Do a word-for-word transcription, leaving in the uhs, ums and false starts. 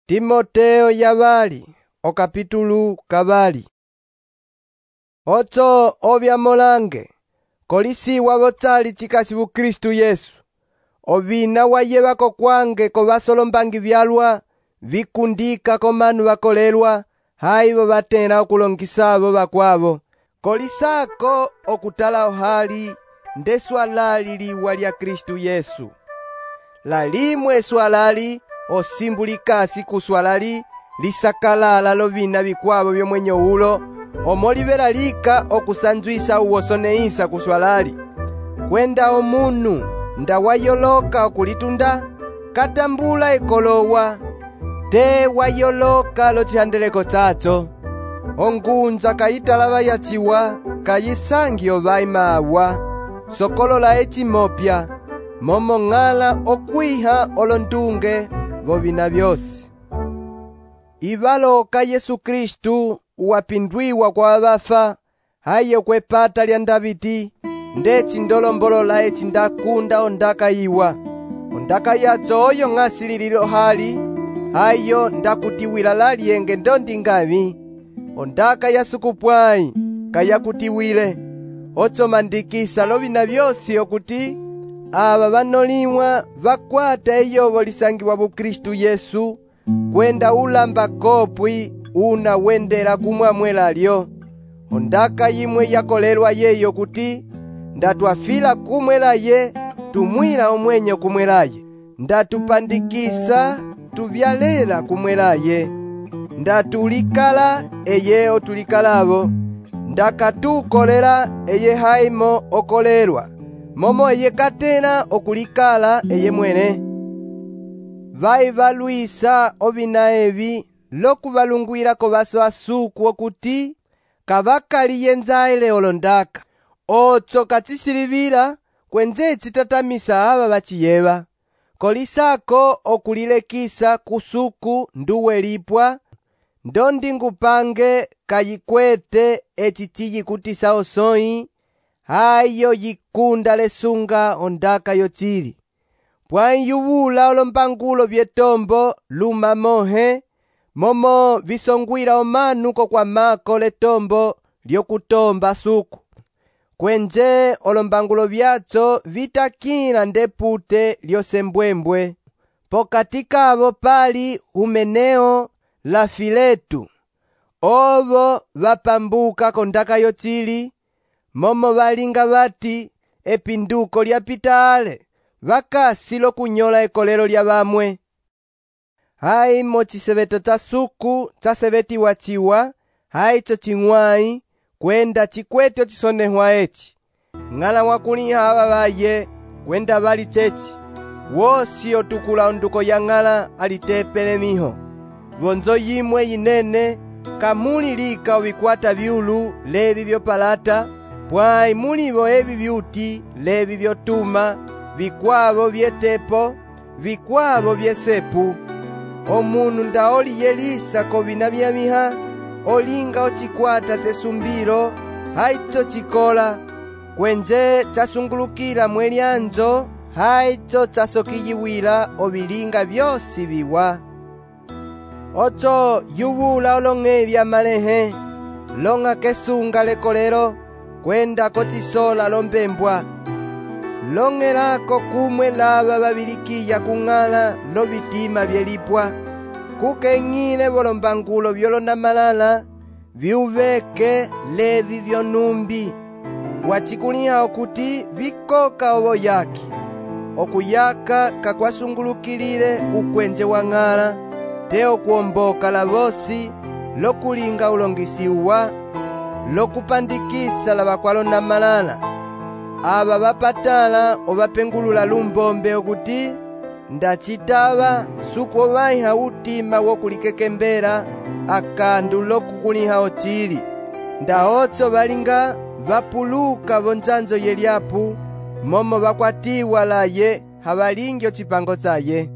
Timoteo yabali okapitulu kabali. Otso obya molange kolisi wabotsali chikasi bu Kristu Yesu. Obina wayebako kwange ko basolombangi byalwa vikundika ko manu bakolelwa haibo batena okulongisabo bakwabo. Kolisako okutala ohali ndeswalali liwa lya Kristu Yesu. Lalimwe swalali osimbulikasi kuswalali lisakalala lovina bikwabo byomwenyo ulo omolibela lika okusanzwisa uwosoneisa kuswalali. Kwenda omunu ndawayoloka okulitunda katambula ekolowa te wayoloka lochihandeleko tsatso. Ongunza kayitalaba yachiwa kayisangi obaimawa sokolola echimopya momo ng'ala okwiha olondunge bobina byosi. Ibaloka Yesu Kristu wapindwiwa kwa bafa haye kwepata lya Davidi ndechi ndolombolola echi ndakunda ondaka iwa ondaka yatso oyo ng'asilililo hali hayo ndakutiwila lalyenge ndondingami ondaka yasukupwai kayakutiwile otso mandikisa lovina byosi okuti aba banolimwa bakwata eyobo lisangiwa bu Kristu Yesu kwenda ulamba kopwi una wendera kumwamwela lyo. Ondaka yimwe yakolelwa yeyo kuti ndatwafila kumwelaye tumwila omwenyo kumwelaye ndatupandikisa tubyalela kumwelaye ndatulikala eye otulikalabo ndakatukolera eye haimo okolelwa momo eye katena okulikala eye mwene. Vai balwisa obina ebi lokubalungwira ko baso asuku okuti kabakali yenzaile olondaka otso katsisilibira kwenze tsitatamisa aba bachiyeba kolisako okulilekisa kusuku nduwelipwa ndondi ngupange kayikwete echitiyi kutisa osoi hayo yikunda lesunga ondaka yotsili pwanyubula olombangulo byetombo lumamohe momo visongwira omanuko kwa mako letombo lyokutomba suku kwenje olombangulo byatso vitakila ndepute lyosembwembwe pokati kabo pali Humeneo la Filetu obo bapambuka kondaka yotsili momo balinga bati epinduko lyapitale bakasilo kunyola ekolelo lya bamwe. Hai mochisebeto tsa suku tsasebeti wachiwa hai cho chingwai kwenda chikwete chisonehwa echi ng'ala wakuliha aba baye kwenda bali tsechi wosi otukula onduko ya ng'ala alitepele miho vonzo yimwe yinene kamuli lika obikwata byulu lebi byopalata pwai mulibo ebi byuti lebi byotuma bikwabo byetepo bikwabo byesepu. Omunu ndaoli yelisa kobina byamiha olinga ochikwata tesumbiro haito chikola kwenje tsasungulukila mwelyanzo haito tsasokiyiwila obilinga byosi biwa. Otso yubula olong'ebya malehe longa kesunga lekolero kwenda kotsisola lombembwa long'elako kumwe laba babilikiya kung'ala lobitima byelipwa kukeng'ile bolombangulo byolona malala byubeke levi byonumbi wachikuliha okuti bikoka obo yaki okuyaka kakwasungulukilile ukwenje wa ng'ala te okuomboka labosi lokulinga ulongisiwa lokupandikisa labakwalona malala aba bapatala obapengulula lumbombe okuti ndachitaba suku obaiha utima wokulikekembera akandu lokukuliha ochili ndaotso balinga vapuluka bonzanzo yeliapu momo bakwatiwa laye habalingi ochipango tsaye.